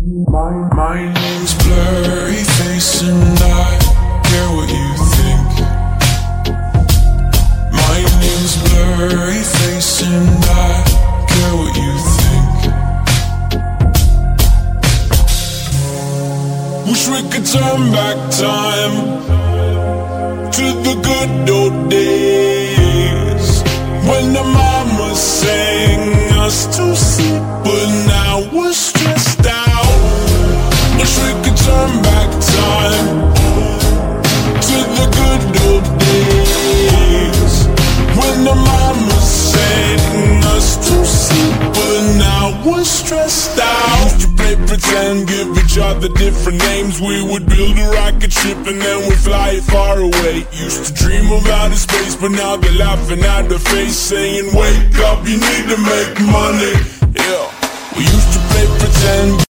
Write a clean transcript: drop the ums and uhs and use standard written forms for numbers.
My name's Blurry Face and I care what you think. My name's Blurry Face and I care what you think. Wish we could turn back time to the good old days when the mama sang us to sleep, but now we're stressed out. Wish we could turn back time to the good old days when the mama sang us to sleep, but now we're stressed out. Used to play pretend, give each other different names. We would build a rocket ship and then we'd fly it far away. Used to dream of outer space, but now they're laughing at the face, saying wake up, you need to make money. Yeah, we used to play pretend.